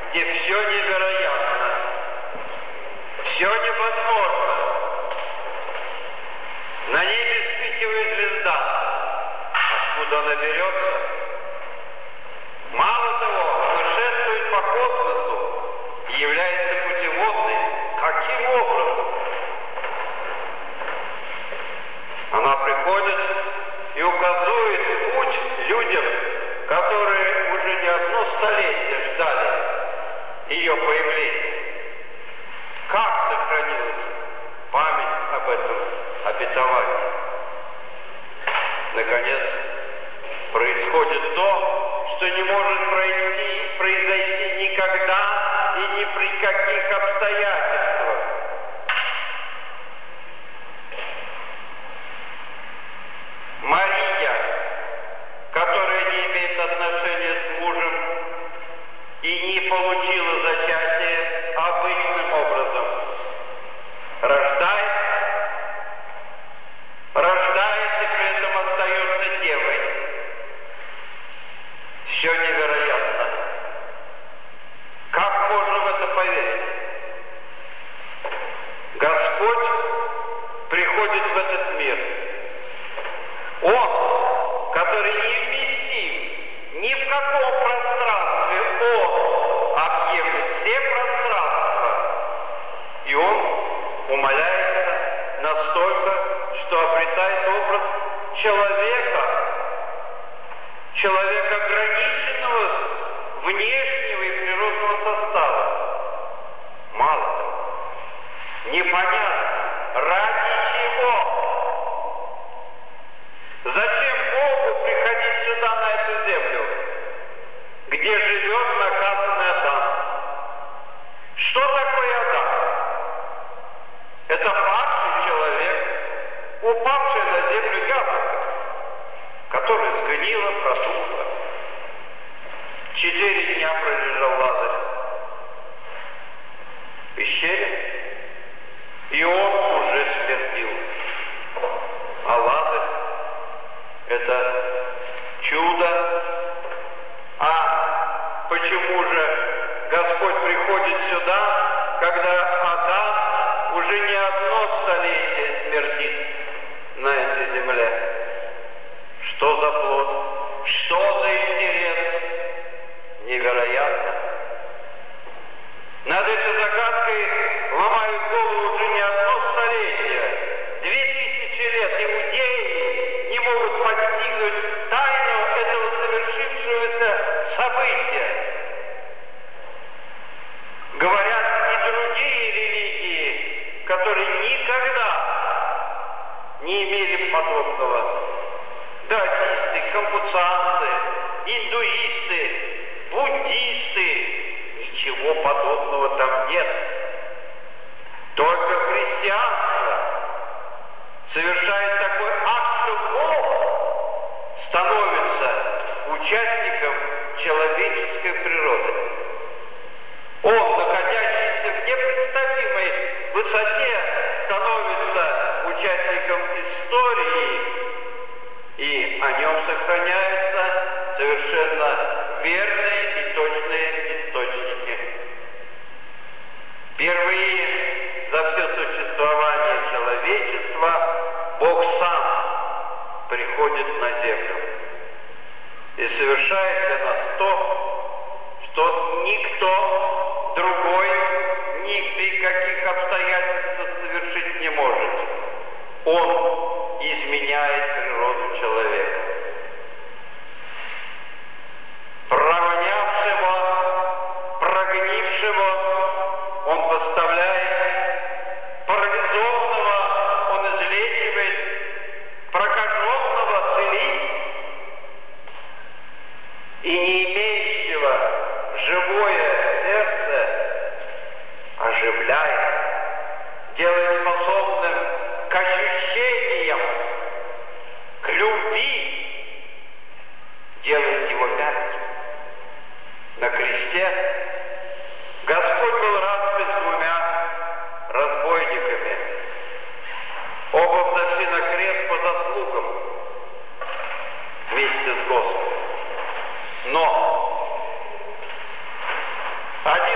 где все невероятно, все невозможно. На небе вспыхивает звезда. Откуда она берется? Мало того, путешествует по космосу и является путеводной. Каким образом? Она приходит и указывает путь людям, которые уже не одно столетие ждали ее появления. Как сохранилась память об этом обетовании? Наконец, происходит то, что не может произойти никогда и ни при каких обстоятельствах. Мария, которая не имеет отношения с мужем и не получила зачатие обычным образом, рождает и при этом остается девой. Все невероятно. Как можно в это поверить? Господь приходит в этот мир. Он, который невместим ни в каком пространстве, Он объемлет все пространства. И Он умаляется настолько, что обретает образ человека ограниченного внешнего и природного состава. Мало того, непонятно, ради чего? Зачем Богу приходить сюда, на эту землю, где живет наказанный Адам? Что такое Адам? Это падший человек, упавшее на землю яблоко, которое сгнило, протухло. 4 дня пролежал Лазарь в пещере, и он уже смердил. А Лазарь — это чудо. А почему же Господь приходит сюда, когда Адам уже не одно столетие смердит на этой земле? Что за плод? Что за интерес? Невероятно. Над этой загадкой ломают голову уже не одно столетие. 2000 лет иудеи не могут постигнуть тайну этого совершившегося события. Говорят и другие религии, которые никогда не имели подобного. Даосисты, конфуцианцы, индуисты, буддисты. Ничего подобного там нет. Только христианство совершает такой акт, что Бог становится участником человеческой природы. Он, находящийся в непредставимой высоте, становится участником истории, и о нем сохраняются совершенно верные и точные источники. Впервые за все существование человечества Бог сам приходит на землю и совершает для нас то, что никто другой ни при каких обстоятельствах совершить не может. Он изменяет природу человека. Провонявшего, прогнившего он поставляет, парализованного он излечивает, прокаженного целит, и не имеющего живое сердце оживляет, делает способным к ощущениям, к любви, делает его мягким. На кресте Господь был распят с 2 разбойниками. Оба взошли на крест по заслугам вместе с Господом. Но один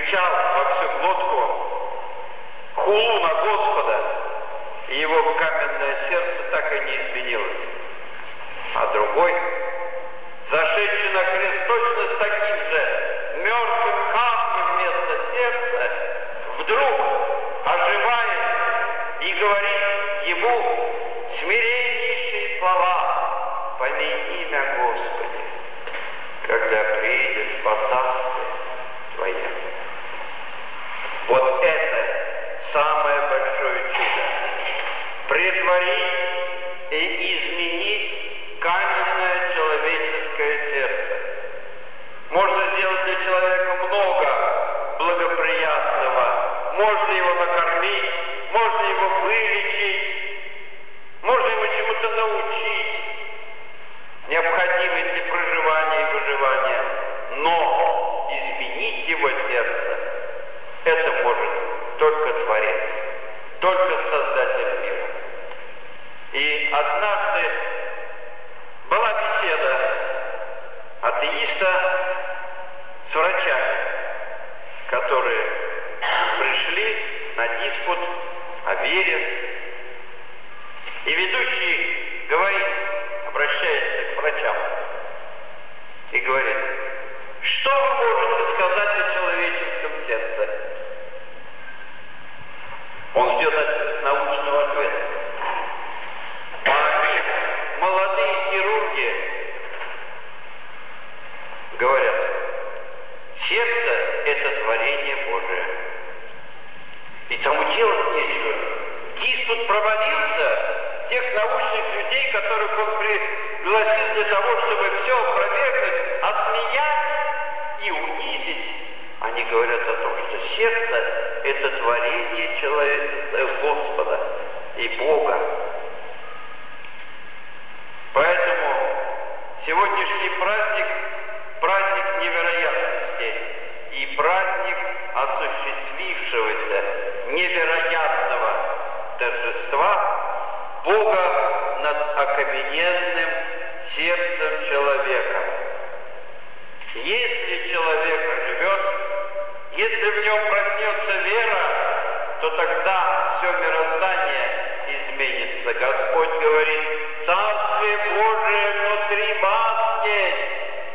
кричал во всю глотку хулу на Господа, и его каменное сердце так и не изменилось. А другой, зашедший на крест точно с таким же мертвым камнем вместо сердца, вдруг оживает и говорит ему смиреннейшие слова: «Помяни меня, Господи, когда приедешь по царству Твое». Вот это самое большое чудо. Претворить и изменить каменное человеческое сердце. Можно сделать для человека много благоприятного. Можно его накормить, можно его вылечить, можно его чему-то научить, необходимости проживания и выживания. Но изменить его сердце — это может только Творец, только Создатель мира. И однажды была беседа атеиста с врачами, которые пришли на диспут о вере. И ведущий говорит, обращается к врачам, и говорит: что вы можете сказать о человеческом сердце? Он ждет научного ответа. А они, молодые хирурги, говорят: сердце — это творение Божие. И тому делать нечего. Диспут провалился. Тех научных людей, которых он пригласил для того, чтобы все опровергнуть, осмеять и унизить, они говорят о том, что сердце — это творение человека, Господа и Бога. Поэтому сегодняшний праздник — праздник невероятности и праздник осуществившегося невероятного торжества Бога над окамененным сердцем человека. Если человек оживет, если в нем проснется вера, то тогда все мироздание изменится. Господь говорит: Царствие Божие внутри вас есть.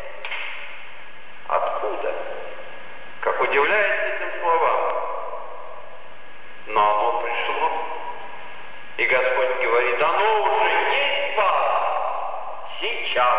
Откуда? Как удивляется этим словам. Но оно пришло. И Господь говорит: оно уже есть в вас сейчас.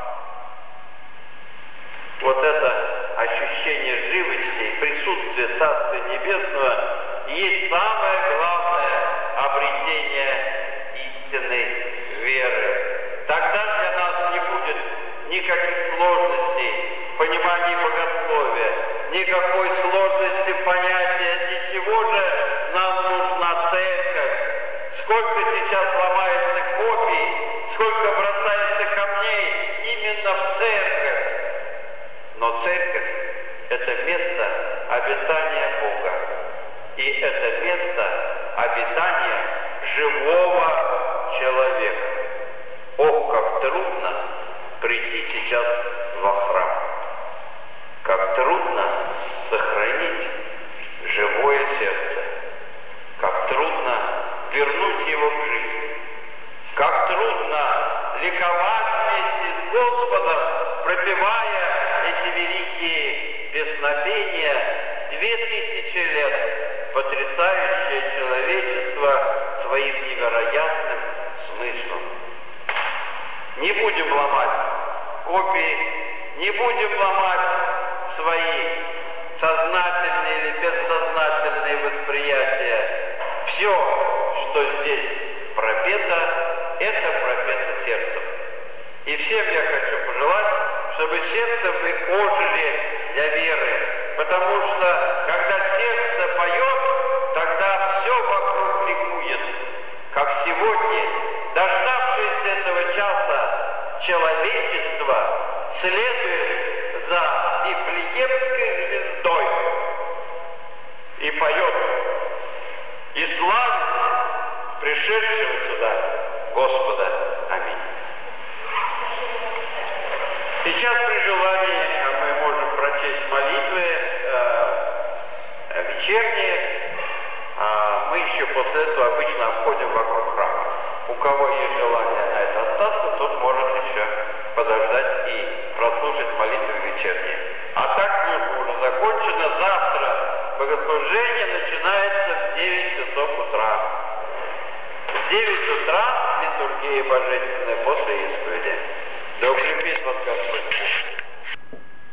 Вот это ощущение живости и присутствия Царствия Небесного есть самое главное обретение истинной веры. Тогда для нас не будет никаких сложностей в понимании богословия, никакой сложности в понятии, для чего же нам нужна церковь. Сколько сейчас ломается копий, сколько бросается камней именно в церковь. Но церковь — это место обитания Бога. И это место обитания живого человека. Ох, как трудно прийти сейчас во храм. Как трудно сохранить живое сердце. Как трудно вернуть его в жизнь. Как трудно ликовать вместе с Господом, пропевая эти великие песнопения 2000 лет, потрясающее человечество своим невероятным смыслом. Не будем ломать копии, не будем ломать свои сознательные или бессознательные восприятия. Все, что здесь пропето, это пропето сердцем. И всем я хочу пожелать, чтобы сердце вы ожили для веры. Потому что, когда сердце поет, тогда все вокруг ликует. Как сегодня, дождавшись этого часа, человечество следует за Вифлеемской звездой и поет, и славит пришедшего сюда Господа. Аминь. Сейчас при желании мы можем прочесть молитвы после этого обычно обходим вокруг храма. У кого есть желание на это остаться, тот может еще подождать и прослушать молитву вечерние. А так служба уже закончена. Завтра богослужение начинается в 9 часов утра. В 9 утра литургия божественная после исповеди. Да укрепит вас Господь.